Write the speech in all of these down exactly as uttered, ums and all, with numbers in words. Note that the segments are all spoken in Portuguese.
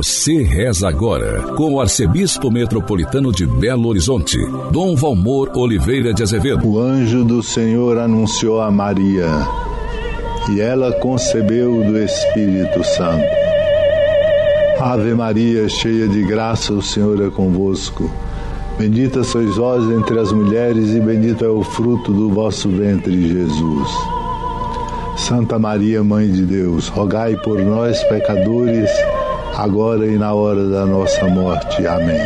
Você reza agora com o arcebispo metropolitano de Belo Horizonte, Dom Valmor Oliveira de Azevedo. O anjo do Senhor anunciou a Maria, e ela concebeu do Espírito Santo. Ave Maria, cheia de graça, o Senhor é convosco. Bendita sois vós entre as mulheres, e bendito é o fruto do vosso ventre, Jesus. Santa Maria, Mãe de Deus, rogai por nós, pecadores, agora e na hora da nossa morte. Amém.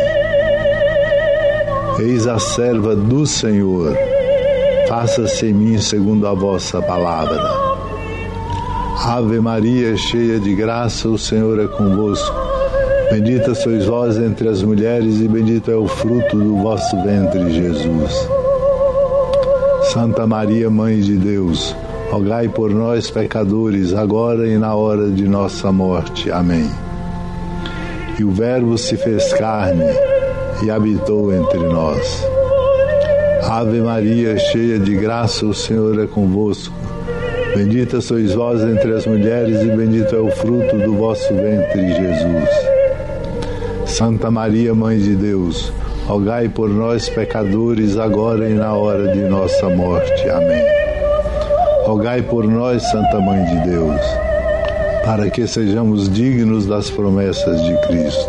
Eis a serva do Senhor, faça-se em mim segundo a vossa palavra. Ave Maria, cheia de graça, o Senhor é convosco. Bendita sois vós entre as mulheres, e bendito é o fruto do vosso ventre, Jesus. Santa Maria, Mãe de Deus, rogai por nós, pecadores, agora e na hora de nossa morte. Amém. E o Verbo se fez carne e habitou entre nós. Ave Maria, cheia de graça, o Senhor é convosco. Bendita sois vós entre as mulheres, e bendito é o fruto do vosso ventre, Jesus. Santa Maria, Mãe de Deus, rogai por nós, pecadores, agora e na hora de nossa morte. Amém. Rogai por nós, Santa Mãe de Deus, para que sejamos dignos das promessas de Cristo.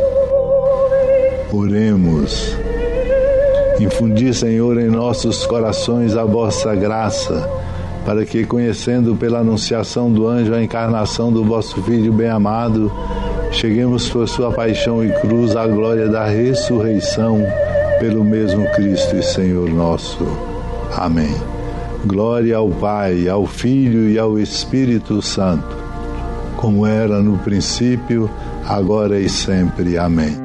Oremos. Infundi, Senhor, em nossos corações a vossa graça, para que, conhecendo pela anunciação do anjo a encarnação do vosso Filho bem-amado, cheguemos por sua paixão e cruz à glória da ressurreição, pelo mesmo Cristo e Senhor nosso. Amém. Glória ao Pai, ao Filho e ao Espírito Santo, como era no princípio, agora e sempre. Amém.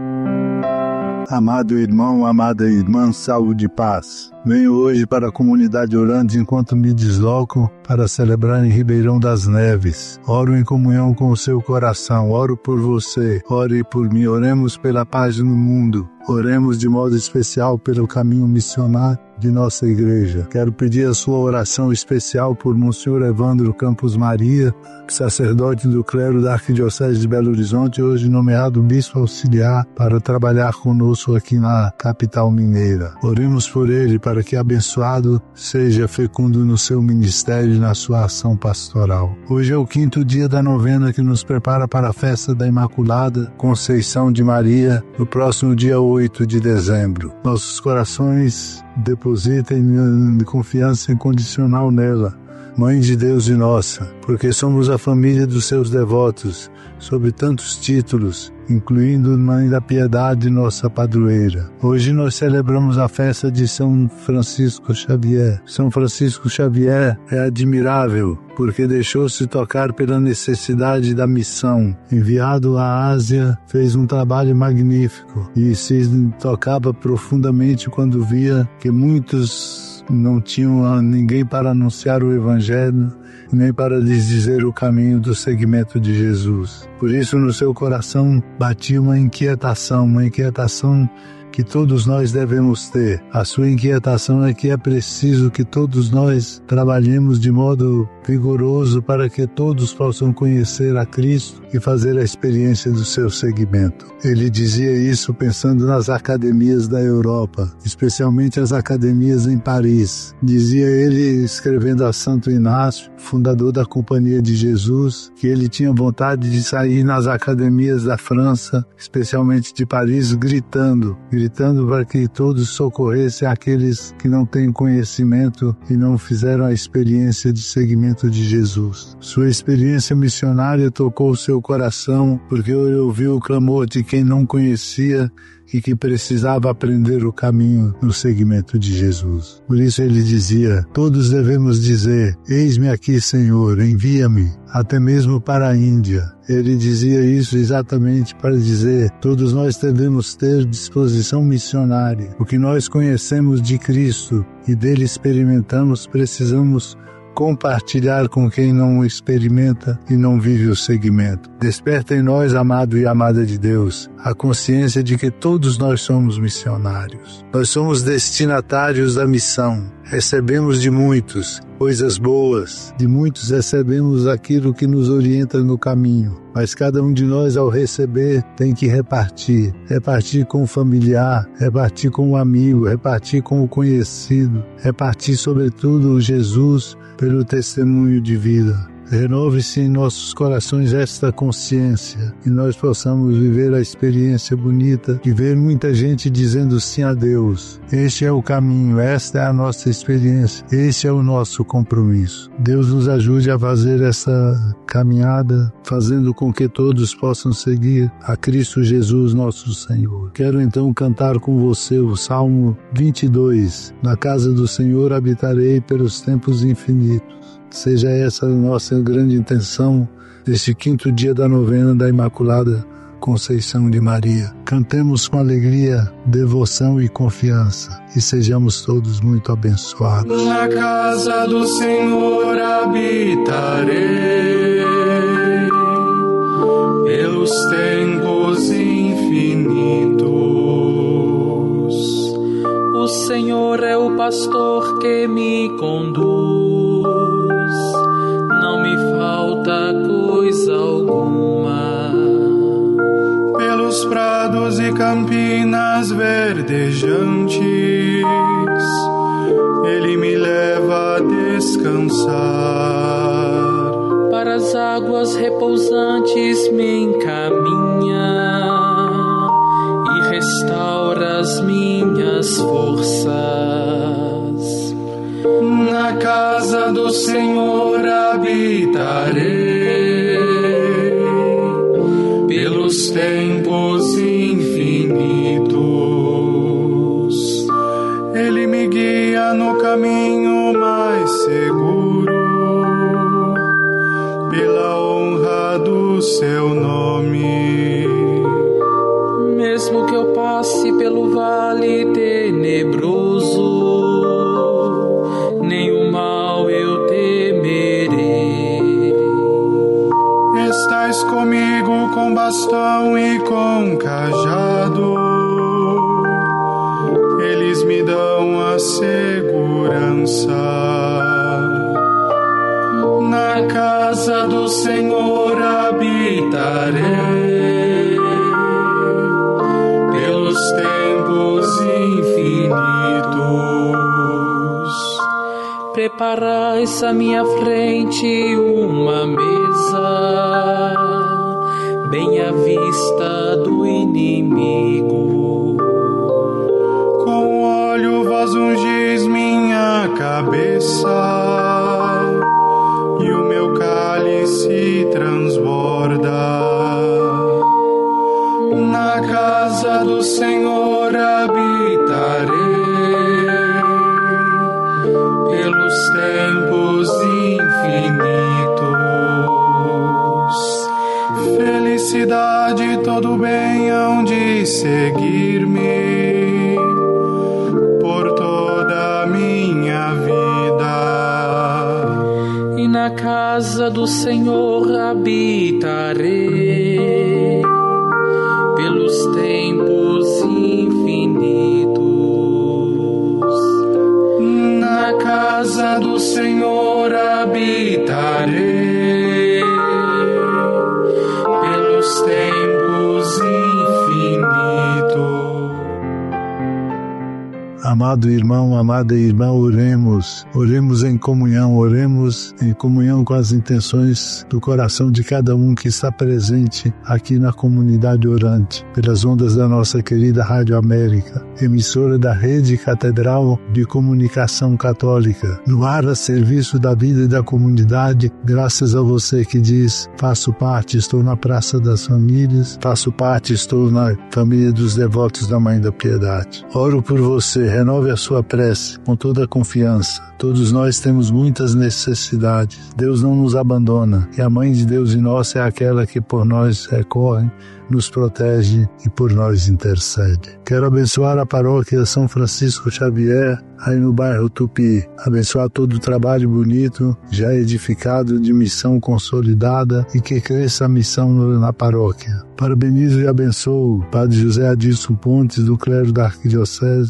Amado irmão, amada irmã, saúde e paz. Venho hoje para a comunidade orando enquanto me desloco para celebrar em Ribeirão das Neves. Oro em comunhão com o seu coração, oro por você, ore por mim, oremos pela paz no mundo. Oremos de modo especial pelo caminho missionário de nossa igreja. Quero pedir a sua oração especial por Monsenhor Evandro Campos Maria, sacerdote do clero da Arquidiocese de Belo Horizonte, hoje nomeado bispo auxiliar para trabalhar conosco aqui na capital mineira. Oremos por ele para que abençoado seja fecundo no seu ministério e na sua ação pastoral. Hoje é o quinto dia da novena que nos prepara para a festa da Imaculada Conceição de Maria, no próximo dia oito de dezembro. Nossos corações depositem confiança incondicional nela, Mãe de Deus e nossa, porque somos a família dos seus devotos, sob tantos títulos, incluindo Mãe da Piedade, nossa padroeira. Hoje nós celebramos a festa de São Francisco Xavier. São Francisco Xavier é admirável, porque deixou-se tocar pela necessidade da missão. Enviado à Ásia, fez um trabalho magnífico e se tocava profundamente quando via que muitos não tinham ninguém para anunciar o Evangelho, nem para lhes dizer o caminho do seguimento de Jesus. Por isso, no seu coração batia uma inquietação, uma inquietação que todos nós devemos ter. A sua inquietação é que é preciso que todos nós trabalhemos de modo vigoroso para que todos possam conhecer a Cristo e fazer a experiência do seu seguimento. Ele dizia isso pensando nas academias da Europa, especialmente as academias em Paris. Dizia ele, escrevendo a Santo Inácio, fundador da Companhia de Jesus, que ele tinha vontade de sair nas academias da França, especialmente de Paris, gritando, gritando para que todos socorressem aqueles que não têm conhecimento e não fizeram a experiência de seguimento de Jesus. Sua experiência missionária tocou o seu coração, porque ele ouviu o clamor de quem não conhecia e que precisava aprender o caminho no seguimento de Jesus. Por isso ele dizia: todos devemos dizer: eis-me aqui, Senhor, envia-me, até mesmo para a Índia. Ele dizia isso exatamente para dizer: todos nós devemos ter disposição missionária. O que nós conhecemos de Cristo e dele experimentamos, precisamos compartilhar com quem não experimenta e não vive o seguimento. Desperta em nós, amado e amada de Deus, a consciência de que todos nós somos missionários. Nós somos destinatários da missão. Recebemos de muitos coisas boas. De muitos recebemos aquilo que nos orienta no caminho, mas cada um de nós, ao receber, tem que repartir. Repartir com o familiar, repartir com o amigo, repartir com o conhecido, repartir, sobretudo, o Jesus pelo testemunho de vida. Renove-se em nossos corações esta consciência e nós possamos viver a experiência bonita de ver muita gente dizendo sim a Deus. Este é o caminho, esta é a nossa experiência, este é o nosso compromisso. Deus nos ajude a fazer essa caminhada, fazendo com que todos possam seguir a Cristo Jesus, nosso Senhor. Quero então cantar com você o Salmo vinte e dois. Na casa do Senhor habitarei pelos tempos infinitos. Seja essa a nossa grande intenção deste quinto dia da novena da Imaculada Conceição de Maria. Cantemos com alegria, devoção e confiança e sejamos todos muito abençoados. Na casa do Senhor habitarei pelos tempos infinitos. O Senhor é o pastor que me conduz. Não me falta coisa alguma. Pelos prados e campinas verdejantes, Ele me leva a descansar. Para as águas repousantes me encaminha e restaura as minhas forças. Na casa do Senhor habitarei pelos tempos infinitos. Ele me guia no caminho mais seguro, pela honra do seu nome. Mesmo que eu passe pelo vale tenebroso, nenhum mal eu temerei. Estás comigo com bastão e com cajado, eles me dão a segurança. Na casa do Senhor habitarei pelos tempos infinitos. Preparais à minha frente uma mesa, bem à vista do inimigo. Com óleo vós ungis minha cabeça, e o meu cálice transborda. Na casa do Senhor habitarei pelos tempos infinitos. Felicidade e todo bem hão de seguir-me por toda a minha vida. E na casa do Senhor habitarei pelos tempos infinitos. Na casa do Senhor habitarei pelos tempos infinitos. Amado irmão, amada irmã, oremos, oremos em comunhão, oremos em comunhão com as intenções do coração de cada um que está presente aqui na comunidade orante, pelas ondas da nossa querida Rádio América, emissora da Rede Catedral de Comunicação Católica, no ar a serviço da vida e da comunidade, graças a você que diz, faço parte, estou na Praça das Famílias, faço parte, estou na família dos devotos da Mãe da Piedade. Oro por você, renove a sua prece com toda a confiança. Todos nós temos muitas necessidades. Deus não nos abandona. E a Mãe de Deus em nós é aquela que por nós recorre, nos protege e por nós intercede. Quero abençoar a paróquia São Francisco Xavier, aí no bairro Tupi. Abençoar todo o trabalho bonito, já edificado, de missão consolidada, e que cresça a missão na paróquia. Parabenizo e abençoo o Padre José Adilson Pontes, do clero da Arquidiocese,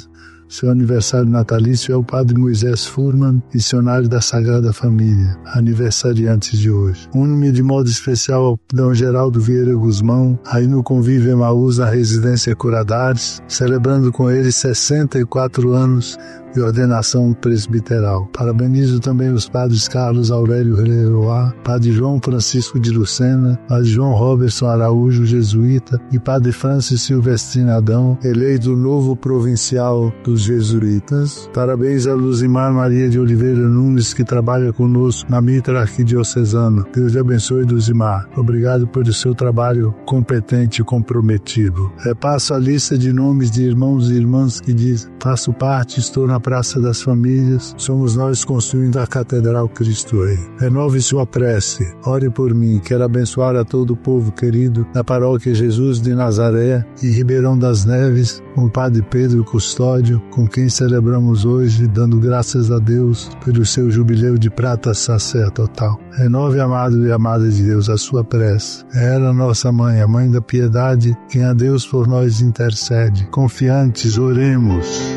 Seu aniversário natalício é o Padre Moisés Furman, missionário da Sagrada Família, aniversariantes de hoje. Une-me de modo especial ao D. Geraldo Vieira Guzmão, aí no Convívio Emaús, na Residência Curadares, celebrando com ele sessenta e quatro anos de ordenação presbiteral. Parabenizo também os padres Carlos Aurélio Leroy, Padre João Francisco de Lucena, Padre João Robertson Araújo, jesuíta, e Padre Francis Silvestrino Adão, eleito novo provincial dos jesuítas. Parabéns a Luzimar Maria de Oliveira Nunes, que trabalha conosco na Mitra Arquidiocesana. Deus te abençoe, Luzimar. Obrigado pelo seu trabalho competente e comprometido. Repasso a lista de nomes de irmãos e irmãs que diz: faço parte, estou na Praça das Famílias, somos nós construindo a Catedral Cristo Rei. Renove sua prece, ore por mim, quero abençoar a todo o povo querido da Paróquia Jesus de Nazaré e Ribeirão das Neves, com o Padre Pedro Custódio, com quem celebramos hoje, dando graças a Deus pelo seu jubileu de prata sacerdotal. Renove, amado e amada de Deus, a sua prece. É ela, nossa mãe, a mãe da piedade, quem a Deus por nós intercede. Confiantes, oremos.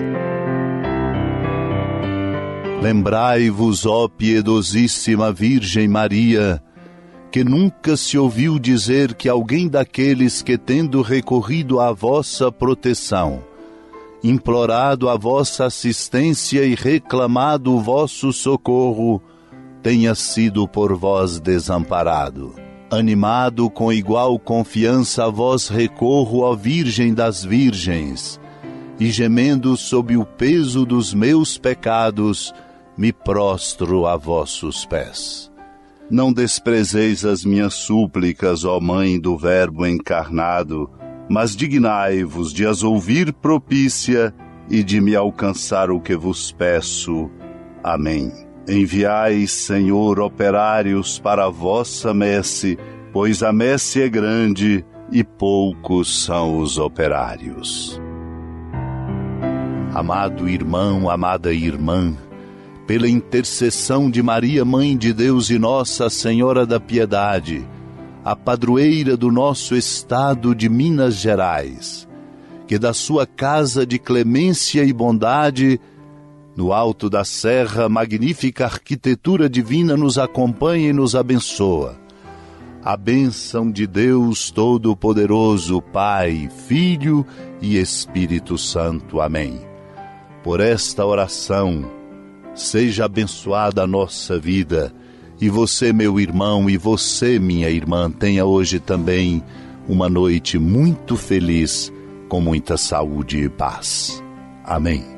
Lembrai-vos, ó piedosíssima Virgem Maria, que nunca se ouviu dizer que alguém daqueles que, tendo recorrido à vossa proteção, implorado a vossa assistência e reclamado o vosso socorro, tenha sido por vós desamparado. Animado com igual confiança a vós recorro, ó Virgem das Virgens, e gemendo sob o peso dos meus pecados, me prostro a vossos pés. Não desprezeis as minhas súplicas, ó Mãe do Verbo encarnado, mas dignai-vos de as ouvir propícia e de me alcançar o que vos peço. Amém. Enviai, Senhor, operários para a vossa messe, pois a messe é grande e poucos são os operários. Amado irmão, amada irmã, pela intercessão de Maria, Mãe de Deus e Nossa Senhora da Piedade, a padroeira do nosso estado de Minas Gerais, que da sua casa de clemência e bondade, no alto da serra, magnífica arquitetura divina nos acompanha e nos abençoa. A bênção de Deus Todo-Poderoso, Pai, Filho e Espírito Santo. Amém. Por esta oração, seja abençoada a nossa vida, e você, meu irmão, e você, minha irmã, tenha hoje também uma noite muito feliz, com muita saúde e paz. Amém.